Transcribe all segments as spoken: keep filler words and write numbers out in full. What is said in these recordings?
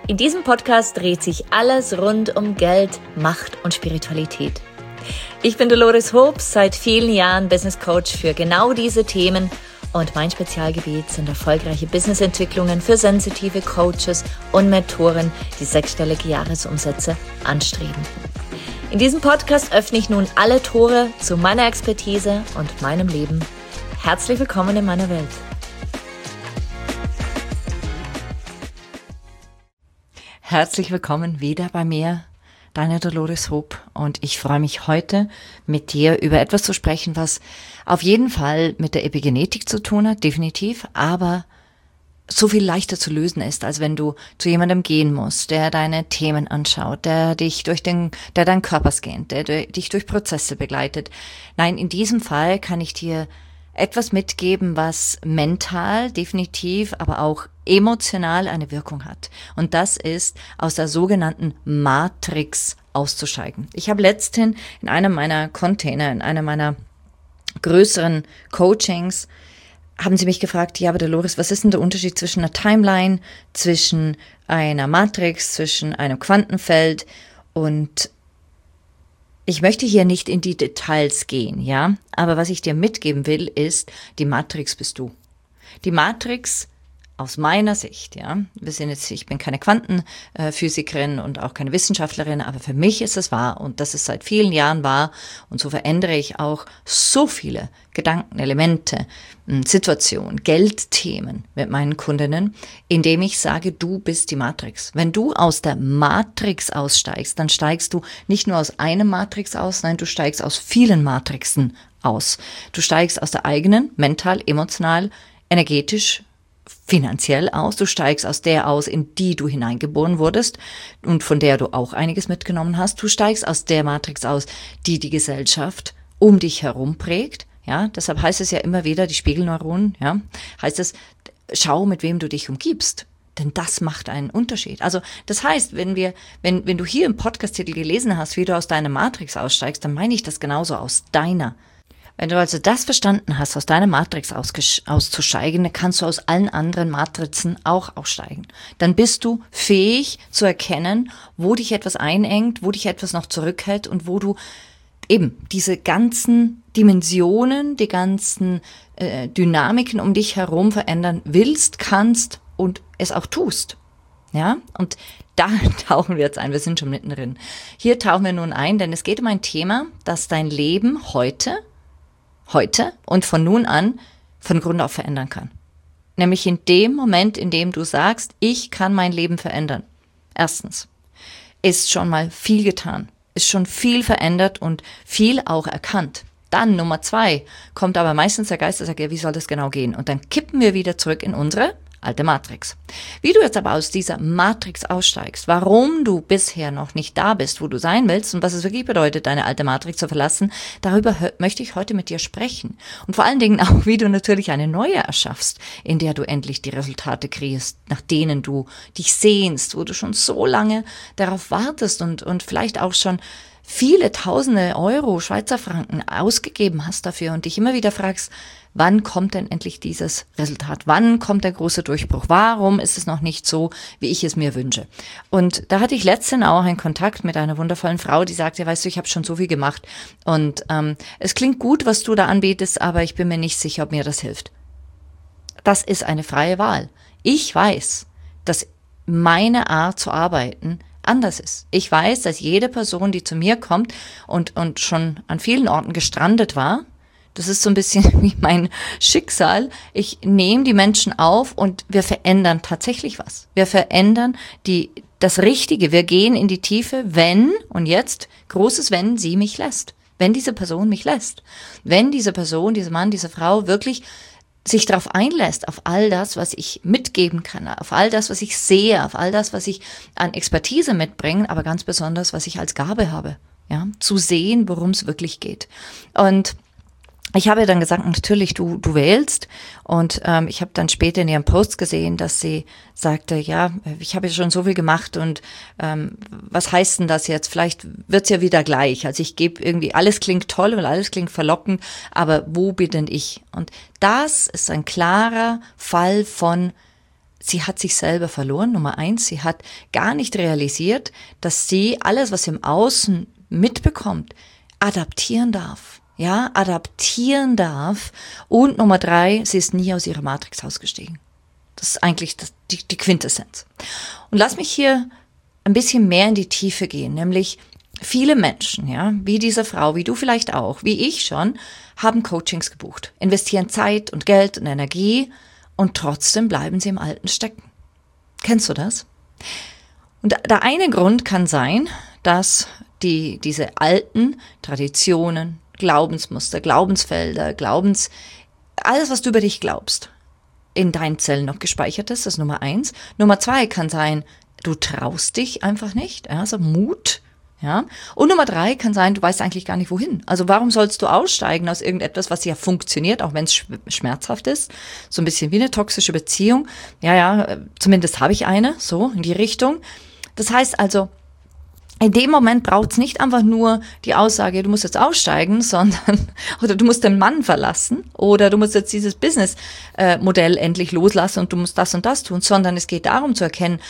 In diesem Podcast dreht sich alles rund um Geld, Macht und Spiritualität. Ich bin Dolores Hobbs, seit vielen Jahren Business Coach für genau diese Themen und mein Spezialgebiet sind erfolgreiche Businessentwicklungen für sensitive Coaches und Mentoren, die sechsstellige Jahresumsätze anstreben. In diesem Podcast öffne ich nun alle Tore zu meiner Expertise und meinem Leben. Herzlich willkommen in meiner Welt. Herzlich willkommen wieder bei mir, deine Dolores Hobbs, und ich freue mich heute mit dir über etwas zu sprechen, was auf jeden Fall mit der Epigenetik zu tun hat, definitiv, aber so viel leichter zu lösen ist, als wenn du zu jemandem gehen musst, der deine Themen anschaut, der dich durch den, der deinen Körper scannt, der dich durch Prozesse begleitet. Nein, in diesem Fall kann ich dir etwas mitgeben, was mental definitiv, aber auch emotional eine Wirkung hat. Und das ist, aus der sogenannten Matrix auszusteigen. Ich habe letzthin in einem meiner Container, in einem meiner größeren Coachings, haben sie mich gefragt, ja, aber Dolores, was ist denn der Unterschied zwischen einer Timeline, zwischen einer Matrix, zwischen einem Quantenfeld? Und ich möchte hier nicht in die Details gehen, ja, aber was ich dir mitgeben will, ist, die Matrix bist du. Die Matrix aus meiner Sicht, ja, wir sind jetzt, ich bin keine Quantenphysikerin und auch keine Wissenschaftlerin, aber für mich ist es wahr und das ist seit vielen Jahren wahr und so verändere ich auch so viele Gedanken, Elemente, Situationen, Geldthemen mit meinen Kundinnen, indem ich sage, du bist die Matrix. Wenn du aus der Matrix aussteigst, dann steigst du nicht nur aus einem Matrix aus, nein, du steigst aus vielen Matrixen aus. Du steigst aus der eigenen, mental, emotional, energetisch, finanziell aus, du steigst aus der aus, in die du hineingeboren wurdest und von der du auch einiges mitgenommen hast. Du steigst aus der Matrix aus, die die Gesellschaft um dich herum prägt. Ja, deshalb heißt es ja immer wieder, die Spiegelneuronen, ja, heißt es, schau, mit wem du dich umgibst. Denn das macht einen Unterschied. Also das heißt, wenn wir, wenn, wenn du hier im Podcast-Titel gelesen hast, wie du aus deiner Matrix aussteigst, dann meine ich das genauso aus deiner. Wenn du also das verstanden hast, aus deiner Matrix auszusteigen, dann kannst du aus allen anderen Matrizen auch aussteigen. Dann bist du fähig zu erkennen, wo dich etwas einengt, wo dich etwas noch zurückhält und wo du eben diese ganzen Dimensionen, die ganzen äh, Dynamiken um dich herum verändern willst, kannst und es auch tust. Ja, und da tauchen wir jetzt ein, wir sind schon mittendrin. Hier tauchen wir nun ein, denn es geht um ein Thema, das dein Leben heute heute und von nun an von Grund auf verändern kann. Nämlich in dem Moment, in dem du sagst, ich kann mein Leben verändern. Erstens, ist schon mal viel getan, ist schon viel verändert und viel auch erkannt. Dann Nummer zwei, kommt aber meistens der Geist, der sagt, ja, wie soll das genau gehen? Und dann kippen wir wieder zurück in unsere alte Matrix. Wie du jetzt aber aus dieser Matrix aussteigst, warum du bisher noch nicht da bist, wo du sein willst und was es wirklich bedeutet, deine alte Matrix zu verlassen, darüber möchte ich heute mit dir sprechen. Und vor allen Dingen auch, wie du natürlich eine neue erschaffst, in der du endlich die Resultate kreierst, nach denen du dich sehnst, wo du schon so lange darauf wartest und, und vielleicht auch schon viele tausende Euro, Schweizer Franken ausgegeben hast dafür und dich immer wieder fragst, wann kommt denn endlich dieses Resultat? Wann kommt der große Durchbruch? Warum ist es noch nicht so, wie ich es mir wünsche? Und da hatte ich letztens auch einen Kontakt mit einer wundervollen Frau, die sagte, weißt du, ich habe schon so viel gemacht und ähm, es klingt gut, was du da anbietest, aber ich bin mir nicht sicher, ob mir das hilft. Das ist eine freie Wahl. Ich weiß, dass meine Art zu arbeiten anders ist. Ich weiß, dass jede Person, die zu mir kommt und, und schon an vielen Orten gestrandet war, das ist so ein bisschen wie mein Schicksal. Ich nehme die Menschen auf und wir verändern tatsächlich was. Wir verändern die, das Richtige. Wir gehen in die Tiefe, wenn, und jetzt, großes Wenn, sie mich lässt. Wenn diese Person mich lässt. Wenn diese Person, dieser Mann, diese Frau wirklich sich darauf einlässt, auf all das, was ich mitgeben kann, auf all das, was ich sehe, auf all das, was ich an Expertise mitbringe, aber ganz besonders, was ich als Gabe habe, ja, zu sehen, worum es wirklich geht. Und ich habe dann gesagt, natürlich, du du wählst. Und ähm, ich habe dann später in ihrem Post gesehen, dass sie sagte, ja, ich habe ja schon so viel gemacht und ähm, was heißt denn das jetzt? Vielleicht wird's ja wieder gleich. Also ich gebe irgendwie, alles klingt toll und alles klingt verlockend, aber wo bin denn ich? Und das ist ein klarer Fall von sie hat sich selber verloren. Nummer eins, sie hat gar nicht realisiert, dass sie alles, was sie im Außen mitbekommt, adaptieren darf. Ja, adaptieren darf. Und Nummer drei, sie ist nie aus ihrer Matrix ausgestiegen. Das ist eigentlich das, die, die Quintessenz. Und lass mich hier ein bisschen mehr in die Tiefe gehen, nämlich viele Menschen, ja, wie diese Frau, wie du vielleicht auch, wie ich schon, haben Coachings gebucht, investieren Zeit und Geld und Energie und trotzdem bleiben sie im Alten stecken. Kennst du das? Und der eine Grund kann sein, dass die, diese alten Traditionen, Glaubensmuster, Glaubensfelder, Glaubens, alles, was du über dich glaubst, in deinen Zellen noch gespeichert ist, das ist Nummer eins. Nummer zwei kann sein, du traust dich einfach nicht, also Mut, ja. Und Nummer drei kann sein, du weißt eigentlich gar nicht wohin. Also warum sollst du aussteigen aus irgendetwas, was ja funktioniert, auch wenn es schmerzhaft ist, so ein bisschen wie eine toxische Beziehung. Ja, ja, zumindest habe ich eine, so in die Richtung. Das heißt also, in dem Moment braucht es nicht einfach nur die Aussage, du musst jetzt aussteigen, sondern, oder du musst den Mann verlassen, oder du musst jetzt dieses Business-Modell endlich loslassen und du musst das und das tun, sondern es geht darum zu erkennen,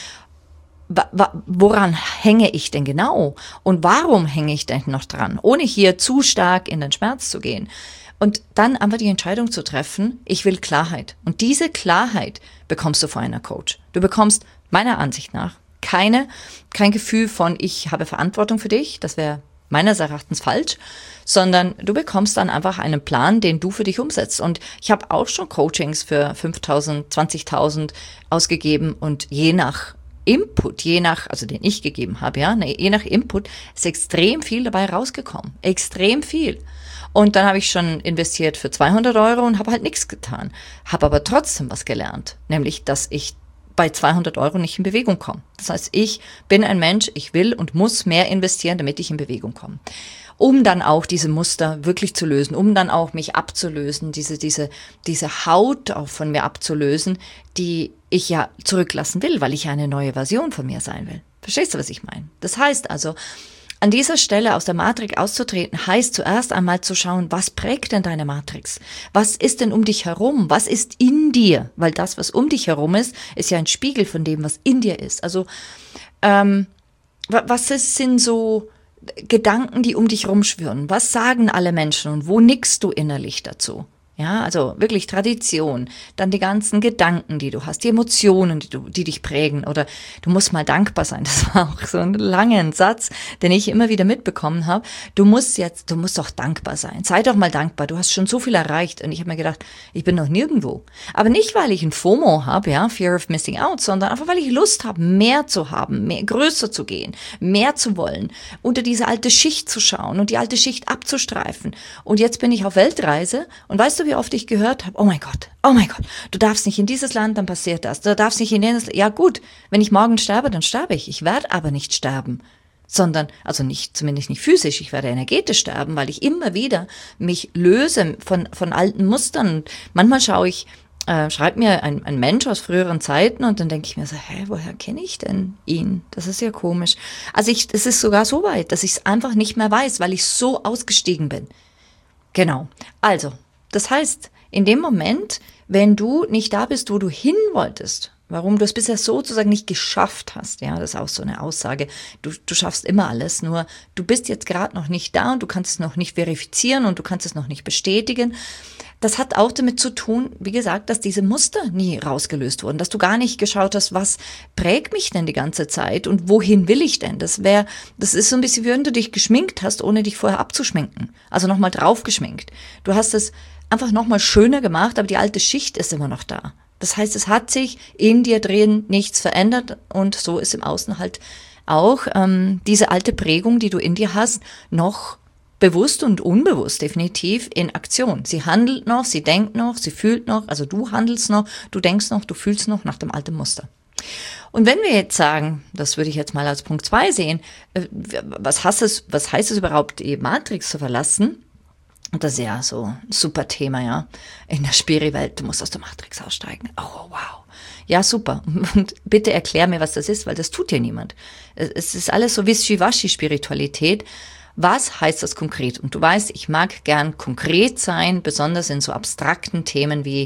woran hänge ich denn genau? Und warum hänge ich denn noch dran? Ohne hier zu stark in den Schmerz zu gehen. Und dann einfach die Entscheidung zu treffen, ich will Klarheit. Und diese Klarheit bekommst du von einer Coach. Du bekommst meiner Ansicht nach keine, kein Gefühl von, ich habe Verantwortung für dich, das wäre meines Erachtens falsch, sondern du bekommst dann einfach einen Plan, den du für dich umsetzt. Und ich habe auch schon Coachings für fünftausend, zwanzigtausend ausgegeben und je nach Input, je nach, also den ich gegeben habe, ja, je nach Input ist extrem viel dabei rausgekommen. Extrem viel. Und dann habe ich schon investiert für zweihundert Euro und habe halt nichts getan. Habe aber trotzdem was gelernt, nämlich, dass ich bei zweihundert Euro nicht in Bewegung komme. Das heißt, ich bin ein Mensch, ich will und muss mehr investieren, damit ich in Bewegung komme. Um dann auch diese Muster wirklich zu lösen, um dann auch mich abzulösen, diese, diese, diese Haut auch von mir abzulösen, die ich ja zurücklassen will, weil ich ja eine neue Version von mir sein will. Verstehst du, was ich meine? Das heißt also, an dieser Stelle aus der Matrix auszutreten, heißt zuerst einmal zu schauen, was prägt denn deine Matrix? Was ist denn um dich herum? Was ist in dir? Weil das, was um dich herum ist, ist ja ein Spiegel von dem, was in dir ist. Also, ähm, was ist, sind so Gedanken, die um dich rumschwirren? Was sagen alle Menschen und wo nickst du innerlich dazu? Ja, also wirklich Tradition, dann die ganzen Gedanken, die du hast, die Emotionen, die, du, die dich prägen, oder du musst mal dankbar sein. Das war auch so ein langer Satz, den ich immer wieder mitbekommen habe. Du musst jetzt, du musst doch dankbar sein. Sei doch mal dankbar. Du hast schon so viel erreicht. Und ich habe mir gedacht, ich bin noch nirgendwo. Aber nicht, weil ich ein FOMO habe, ja, Fear of Missing Out, sondern einfach, weil ich Lust habe, mehr zu haben, mehr, größer zu gehen, mehr zu wollen, unter diese alte Schicht zu schauen und die alte Schicht abzustreifen. Und jetzt bin ich auf Weltreise und weißt du, wie oft ich gehört habe, oh mein Gott, oh mein Gott, du darfst nicht in dieses Land, dann passiert das, du darfst nicht in jenes Land. Ja gut, wenn ich morgen sterbe, dann sterbe ich. Ich werde aber nicht sterben, sondern, also nicht, zumindest nicht physisch, ich werde energetisch sterben, weil ich immer wieder mich löse von, von alten Mustern. Manchmal schaue ich, äh, schreibt mir ein, ein Mensch aus früheren Zeiten und dann denke ich mir so, hä, woher kenne ich denn ihn? Das ist ja komisch. Also ich, es ist sogar so weit, dass ich es einfach nicht mehr weiß, weil ich so ausgestiegen bin. Genau, also, das heißt, in dem Moment, wenn du nicht da bist, wo du hin wolltest, warum du es bisher sozusagen nicht geschafft hast, ja, das ist auch so eine Aussage, du, du schaffst immer alles, nur du bist jetzt gerade noch nicht da und du kannst es noch nicht verifizieren und du kannst es noch nicht bestätigen. Das hat auch damit zu tun, wie gesagt, dass diese Muster nie rausgelöst wurden, dass du gar nicht geschaut hast, was prägt mich denn die ganze Zeit und wohin will ich denn? Das wäre, das ist so ein bisschen, wie wenn du dich geschminkt hast, ohne dich vorher abzuschminken. Also nochmal drauf geschminkt. Du hast es einfach nochmal schöner gemacht, aber die alte Schicht ist immer noch da. Das heißt, es hat sich in dir drin nichts verändert und so ist im Außen halt auch ähm, diese alte Prägung, die du in dir hast, noch bewusst und unbewusst definitiv in Aktion. Sie handelt noch, sie denkt noch, sie fühlt noch, also du handelst noch, du denkst noch, du fühlst noch nach dem alten Muster. Und wenn wir jetzt sagen, das würde ich jetzt mal als Punkt zwei sehen, was heißt es, was heißt es überhaupt, die Matrix zu verlassen? Und das ist ja so ein super Thema, ja. In der Spiri-Welt, du musst aus der Matrix aussteigen. Oh, wow. Ja, super. Und bitte erklär mir, was das ist, weil das tut ja niemand. Es ist alles so Wischiwaschi-Spiritualität. Was heißt das konkret? Und du weißt, ich mag gern konkret sein, besonders in so abstrakten Themen wie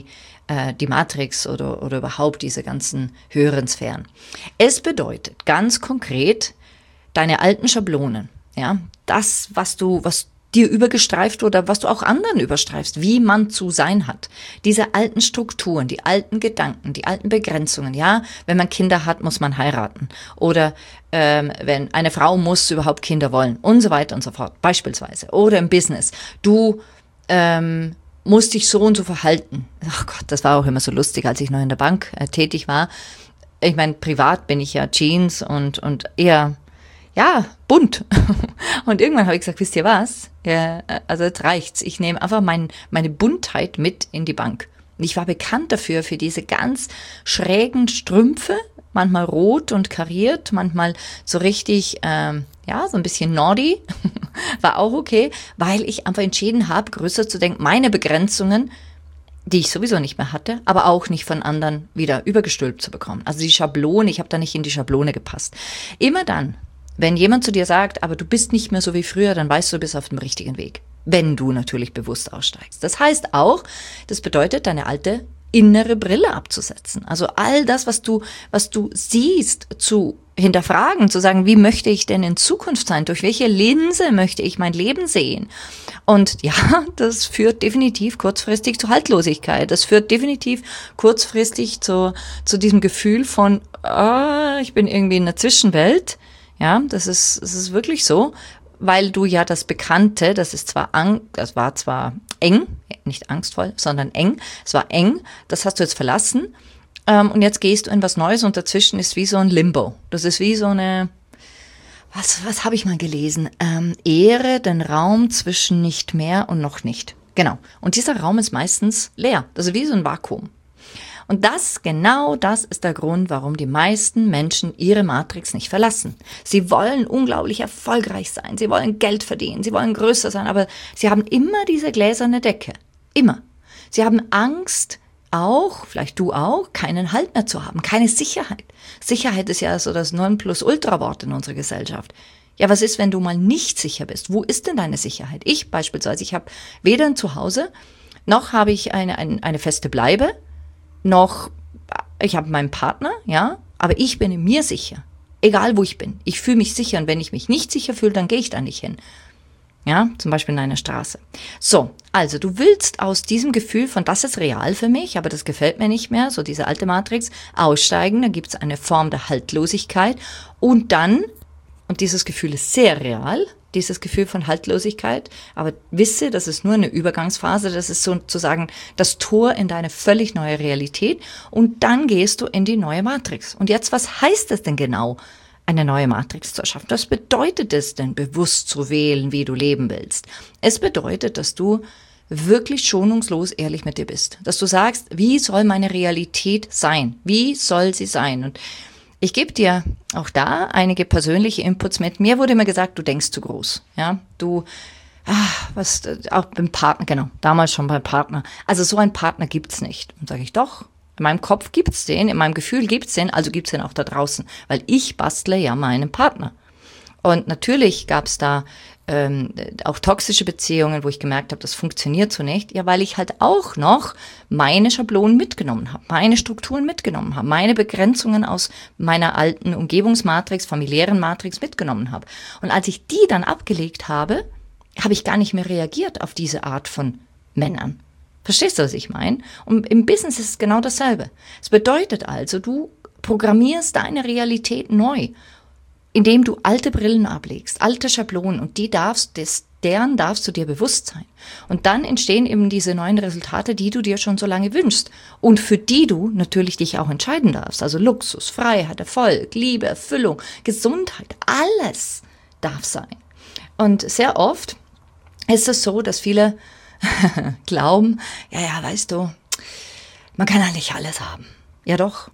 äh, die Matrix oder, oder überhaupt diese ganzen höheren Sphären. Es bedeutet ganz konkret, deine alten Schablonen, ja, das, was du, was dir übergestreift oder was du auch anderen überstreifst, wie man zu sein hat. Diese alten Strukturen, die alten Gedanken, die alten Begrenzungen. Ja, wenn man Kinder hat, muss man heiraten. Oder ähm, wenn eine Frau muss überhaupt Kinder wollen und so weiter und so fort, beispielsweise. Oder im Business. Du ähm, musst dich so und so verhalten. Ach Gott, das war auch immer so lustig, als ich noch in der Bank äh, tätig war. Ich meine, privat bin ich ja Jeans und, und eher... ja, bunt. Und irgendwann habe ich gesagt, wisst ihr was? Ja, also jetzt reicht's. Ich nehme einfach mein, meine Buntheit mit in die Bank. Und ich war bekannt dafür, für diese ganz schrägen Strümpfe, manchmal rot und kariert, manchmal so richtig, ähm, ja, so ein bisschen naughty. War auch okay, weil ich einfach entschieden habe, größer zu denken, meine Begrenzungen, die ich sowieso nicht mehr hatte, aber auch nicht von anderen wieder übergestülpt zu bekommen. Also die Schablone, ich habe da nicht in die Schablone gepasst. Immer dann, wenn jemand zu dir sagt, aber du bist nicht mehr so wie früher, dann weißt du, du bist auf dem richtigen Weg. Wenn du natürlich bewusst aussteigst. Das heißt auch, das bedeutet, deine alte innere Brille abzusetzen. Also all das, was du, was du siehst, zu hinterfragen, zu sagen, wie möchte ich denn in Zukunft sein? Durch welche Linse möchte ich mein Leben sehen? Und ja, das führt definitiv kurzfristig zu Haltlosigkeit. Das führt definitiv kurzfristig zu, zu diesem Gefühl von, ah, ich bin irgendwie in einer Zwischenwelt. Ja, das ist, das ist wirklich so, weil du ja das Bekannte, das ist zwar, ang, das war zwar eng, nicht angstvoll, sondern eng, es war eng, das hast du jetzt verlassen, ähm, und jetzt gehst du in was Neues und dazwischen ist wie so ein Limbo. Das ist wie so eine, was, was habe ich mal gelesen? Ähm, Ehre den Raum zwischen nicht mehr und noch nicht. Genau. Und dieser Raum ist meistens leer. Das ist wie so ein Vakuum. Und das, genau das ist der Grund, warum die meisten Menschen ihre Matrix nicht verlassen. Sie wollen unglaublich erfolgreich sein, sie wollen Geld verdienen, sie wollen größer sein, aber sie haben immer diese gläserne Decke. Immer. Sie haben Angst, auch, vielleicht du auch, keinen Halt mehr zu haben, keine Sicherheit. Sicherheit ist ja so das Nonplusultra-Wort in unserer Gesellschaft. Ja, was ist, wenn du mal nicht sicher bist? Wo ist denn deine Sicherheit? Ich beispielsweise, ich habe weder ein Zuhause, noch habe ich eine, eine, eine feste Bleibe, noch, ich habe meinen Partner, ja, aber ich bin in mir sicher. Egal, wo ich bin. Ich fühle mich sicher und wenn ich mich nicht sicher fühle, dann gehe ich da nicht hin. Ja, zum Beispiel in einer Straße. So, also du willst aus diesem Gefühl von, das ist real für mich, aber das gefällt mir nicht mehr, so diese alte Matrix, aussteigen, dann gibt es eine Form der Haltlosigkeit und dann, und dieses Gefühl ist sehr real, dieses Gefühl von Haltlosigkeit, aber wisse, das ist nur eine Übergangsphase, das ist sozusagen das Tor in deine völlig neue Realität und dann gehst du in die neue Matrix. Und jetzt, was heißt das denn genau, eine neue Matrix zu erschaffen? Was bedeutet es denn, bewusst zu wählen, wie du leben willst? Es bedeutet, dass du wirklich schonungslos ehrlich mit dir bist, dass du sagst, wie soll meine Realität sein? Wie soll sie sein? Und ich gebe dir auch da einige persönliche Inputs mit. Mir wurde immer gesagt, du denkst zu groß. Ja, du, ach, was, auch beim Partner, genau, damals schon beim Partner. Also so einen Partner gibt's nicht. Und sage ich, doch, in meinem Kopf gibt's den, in meinem Gefühl gibt's den, also gibt's den auch da draußen. Weil ich bastle ja meinen Partner. Und natürlich gab's da ähm, auch toxische Beziehungen, wo ich gemerkt habe, das funktioniert so nicht. Ja, weil ich halt auch noch meine Schablonen mitgenommen habe, meine Strukturen mitgenommen habe, meine Begrenzungen aus meiner alten Umgebungsmatrix, familiären Matrix mitgenommen habe. Und als ich die dann abgelegt habe, habe ich gar nicht mehr reagiert auf diese Art von Männern. Verstehst du, was ich meine? Und im Business ist es genau dasselbe. Es bedeutet also, du programmierst deine Realität neu, indem du alte Brillen ablegst, alte Schablonen und die darfst, des, deren darfst du dir bewusst sein. Und dann entstehen eben diese neuen Resultate, die du dir schon so lange wünschst und für die du natürlich dich auch entscheiden darfst. Also Luxus, Freiheit, Erfolg, Liebe, Erfüllung, Gesundheit, alles darf sein. Und sehr oft ist es so, dass viele glauben, ja, ja, weißt du, man kann ja nicht alles haben. Ja doch.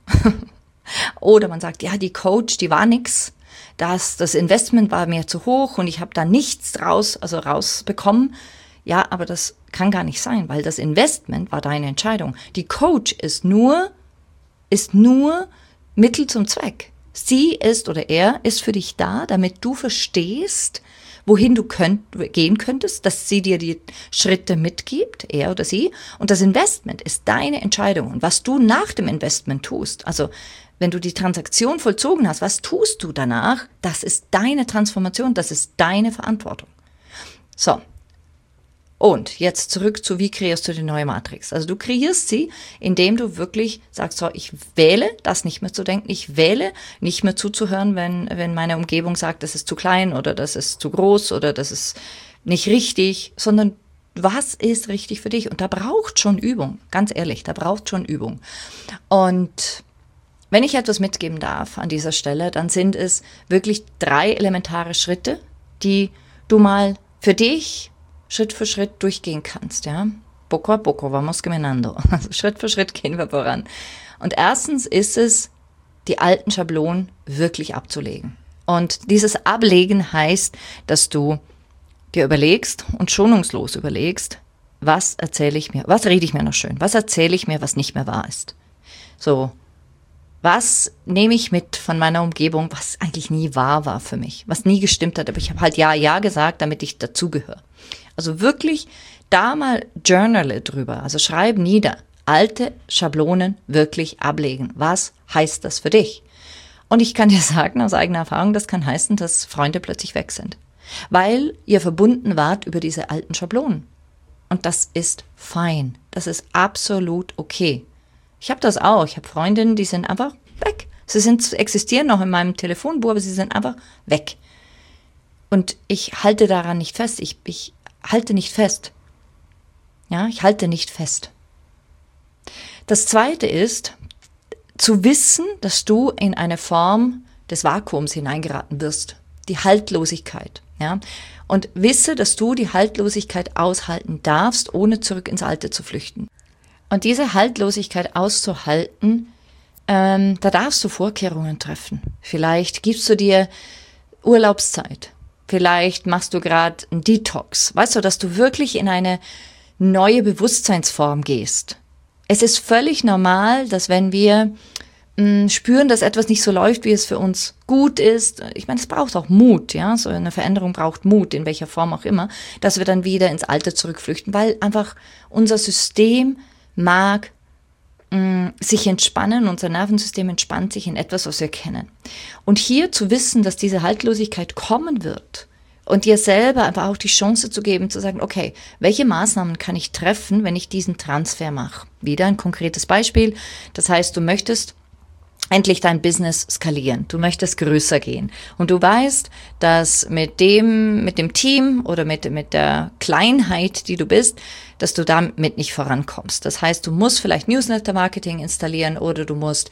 Oder man sagt, ja, die Coach, die war nix. Das, das Investment war mir zu hoch und ich habe da nichts draus, also rausbekommen. Ja, aber das kann gar nicht sein, weil das Investment war deine Entscheidung. Die Coach ist nur, ist nur Mittel zum Zweck. Sie ist oder er ist für dich da, damit du verstehst, wohin du könnt, gehen könntest, dass sie dir die Schritte mitgibt, er oder sie. Und das Investment ist deine Entscheidung. Und was du nach dem Investment tust, also wenn du die Transaktion vollzogen hast, was tust du danach? Das ist deine Transformation, das ist deine Verantwortung. So. Und jetzt zurück zu, wie kreierst du die neue Matrix? Also du kreierst sie, indem du wirklich sagst, so, ich wähle, das nicht mehr zu denken, ich wähle, nicht mehr zuzuhören, wenn, wenn meine Umgebung sagt, das ist zu klein oder das ist zu groß oder das ist nicht richtig, sondern was ist richtig für dich? Und da braucht schon Übung, ganz ehrlich, da braucht schon Übung. Und wenn ich etwas mitgeben darf an dieser Stelle, dann sind es wirklich drei elementare Schritte, die du mal für dich Schritt für Schritt durchgehen kannst, ja. Poco a poco, vamos caminando. Also Schritt für Schritt gehen wir voran. Und erstens ist es, die alten Schablonen wirklich abzulegen. Und dieses Ablegen heißt, dass du dir überlegst und schonungslos überlegst, was erzähle ich mir, was rede ich mir noch schön, was erzähle ich mir, was nicht mehr wahr ist. So, was nehme ich mit von meiner Umgebung, was eigentlich nie wahr war für mich, was nie gestimmt hat, aber ich habe halt ja, ja gesagt, damit ich dazugehöre. Also wirklich da mal journale drüber, also schreib nieder, alte Schablonen wirklich ablegen. Was heißt das für dich? Und ich kann dir sagen, aus eigener Erfahrung, das kann heißen, dass Freunde plötzlich weg sind, weil ihr verbunden wart über diese alten Schablonen. Und das ist fein, das ist absolut okay. Ich habe das auch, ich habe Freundinnen, die sind einfach weg. Sie sind, existieren noch in meinem Telefonbuch, aber sie sind einfach weg. Und ich halte daran nicht fest, ich, ich halte nicht fest. Ja, ich halte nicht fest. Das Zweite ist, zu wissen, dass du in eine Form des Vakuums hineingeraten wirst. Die Haltlosigkeit. Ja? Und wisse, dass du die Haltlosigkeit aushalten darfst, ohne zurück ins Alte zu flüchten. Und diese Haltlosigkeit auszuhalten, ähm, da darfst du Vorkehrungen treffen. Vielleicht gibst du dir Urlaubszeit. Vielleicht machst du gerade einen Detox. Weißt du, dass du wirklich in eine neue Bewusstseinsform gehst. Es ist völlig normal, dass wenn wir mh, spüren, dass etwas nicht so läuft, wie es für uns gut ist, ich meine, es braucht auch Mut, ja, so eine Veränderung braucht Mut, in welcher Form auch immer, dass wir dann wieder ins Alte zurückflüchten, weil einfach unser System mag mh, sich entspannen, unser Nervensystem entspannt sich in etwas, was wir kennen. Und hier zu wissen, dass diese Haltlosigkeit kommen wird und dir selber einfach auch die Chance zu geben, zu sagen, okay, welche Maßnahmen kann ich treffen, wenn ich diesen Transfer mache? Wieder ein konkretes Beispiel. Das heißt, du möchtest endlich dein Business skalieren. Du möchtest größer gehen. Und du weißt, dass mit dem, mit dem Team oder mit, mit der Kleinheit, die du bist, dass du damit nicht vorankommst. Das heißt, du musst vielleicht Newsletter-Marketing installieren oder du musst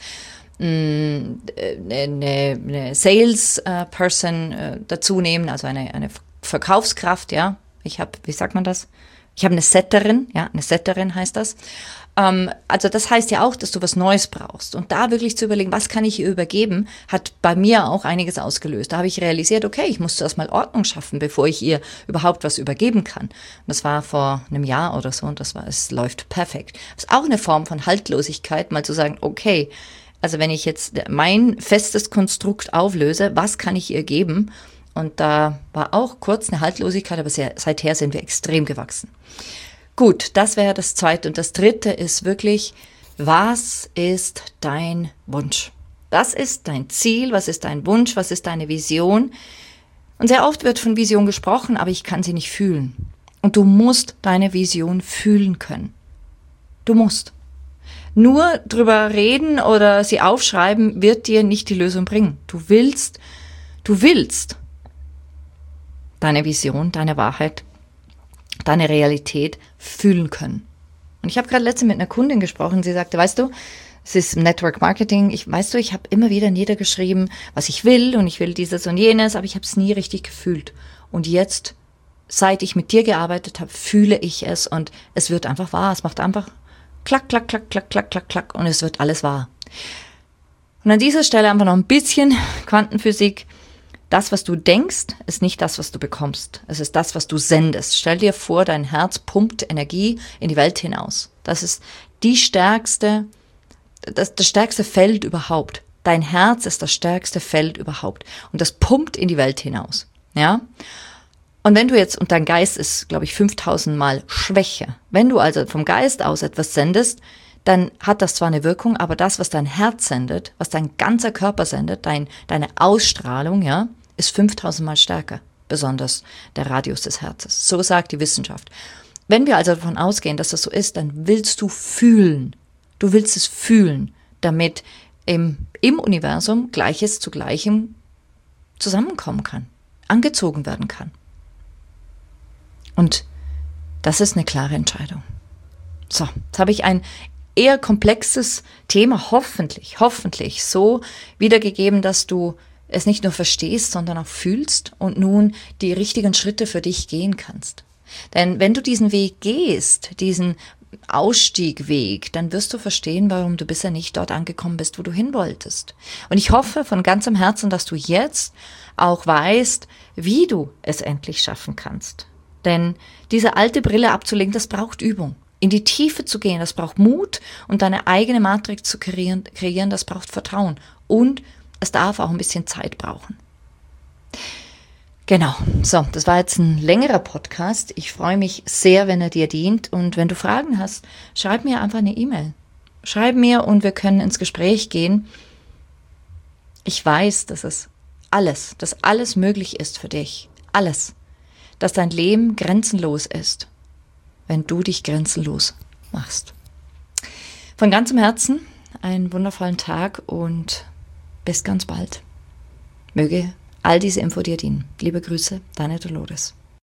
mh, eine, eine Sales-Person äh, dazu nehmen, also eine, eine Verkaufskraft, ja. Ich habe, wie sagt man das? Ich habe eine Setterin, ja, eine Setterin heißt das. Ähm, also das heißt ja auch, dass du was Neues brauchst. Und da wirklich zu überlegen, was kann ich ihr übergeben, hat bei mir auch einiges ausgelöst. Da habe ich realisiert, okay, ich muss zuerst mal Ordnung schaffen, bevor ich ihr überhaupt was übergeben kann. Und das war vor einem Jahr oder so und das war, es läuft perfekt. Das ist auch eine Form von Haltlosigkeit, mal zu sagen, okay, also wenn ich jetzt mein festes Konstrukt auflöse, was kann ich ihr geben? Und da war auch kurz eine Haltlosigkeit, aber sehr, seither sind wir extrem gewachsen. Gut, das wäre das Zweite. Und das Dritte ist wirklich, was ist dein Wunsch? Was ist dein Ziel? Was ist dein Wunsch? Was ist deine Vision? Und sehr oft wird von Vision gesprochen, aber ich kann sie nicht fühlen. Und du musst deine Vision fühlen können. Du musst. Nur drüber reden oder sie aufschreiben wird dir nicht die Lösung bringen. Du willst, du willst deine Vision, deine Wahrheit, deine Realität fühlen können. Und ich habe gerade letztens mit einer Kundin gesprochen, sie sagte, weißt du, es ist Network Marketing, ich, weißt du, ich habe immer wieder niedergeschrieben, was ich will und ich will dieses und jenes, aber ich habe es nie richtig gefühlt. Und jetzt, seit ich mit dir gearbeitet habe, fühle ich es und es wird einfach wahr. Es macht einfach klack, klack, klack, klack, klack, klack, klack und es wird alles wahr. Und an dieser Stelle einfach noch ein bisschen Quantenphysik. Das, was du denkst, ist nicht das, was du bekommst. Es ist das, was du sendest. Stell dir vor, dein Herz pumpt Energie in die Welt hinaus. Das ist die stärkste, das, das stärkste Feld überhaupt. Dein Herz ist das stärkste Feld überhaupt. Und das pumpt in die Welt hinaus. Ja? Und wenn du jetzt, und dein Geist ist, glaube ich, fünftausend Mal schwächer, wenn du also vom Geist aus etwas sendest, dann hat das zwar eine Wirkung, aber das, was dein Herz sendet, was dein ganzer Körper sendet, dein, deine Ausstrahlung, ja, ist fünftausend Mal stärker, besonders der Radius des Herzens. So sagt die Wissenschaft. Wenn wir also davon ausgehen, dass das so ist, dann willst du fühlen. Du willst es fühlen, damit im, im Universum Gleiches zu Gleichem zusammenkommen kann, angezogen werden kann. Und das ist eine klare Entscheidung. So, jetzt habe ich ein eher komplexes Thema hoffentlich, hoffentlich so wiedergegeben, dass du es nicht nur verstehst, sondern auch fühlst und nun die richtigen Schritte für dich gehen kannst. Denn wenn du diesen Weg gehst, diesen Ausstiegweg, dann wirst du verstehen, warum du bisher nicht dort angekommen bist, wo du hin wolltest. Und ich hoffe von ganzem Herzen, dass du jetzt auch weißt, wie du es endlich schaffen kannst. Denn diese alte Brille abzulegen, das braucht Übung. In die Tiefe zu gehen, das braucht Mut, und deine eigene Matrix zu kreieren, kreieren, das braucht Vertrauen. Und es darf auch ein bisschen Zeit brauchen. Genau, so, das war jetzt ein längerer Podcast. Ich freue mich sehr, wenn er dir dient. Und wenn du Fragen hast, schreib mir einfach eine E-Mail. Schreib mir und wir können ins Gespräch gehen. Ich weiß, dass es alles, dass alles möglich ist für dich. Alles. Dass dein Leben grenzenlos ist, wenn du dich grenzenlos machst. Von ganzem Herzen einen wundervollen Tag und bis ganz bald. Möge all diese Info dir dienen. Liebe Grüße, deine Dolores.